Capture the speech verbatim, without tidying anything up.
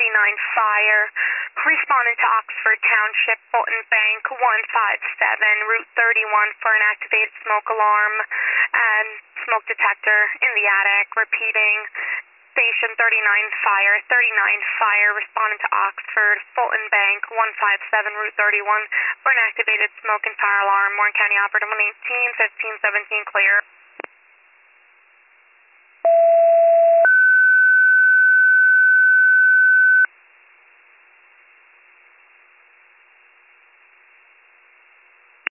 thirty-nine fire. Responding to Oxford Township, Fulton Bank, one five seven, Route thirty-one for an activated smoke alarm and smoke detector in the attic. Repeating, Station thirty-nine fire, thirty-nine fire, responding to Oxford, Fulton Bank, one five seven, Route thirty-one for an activated smoke and fire alarm. Warren County Operator one eighteen, fifteen seventeen, clear.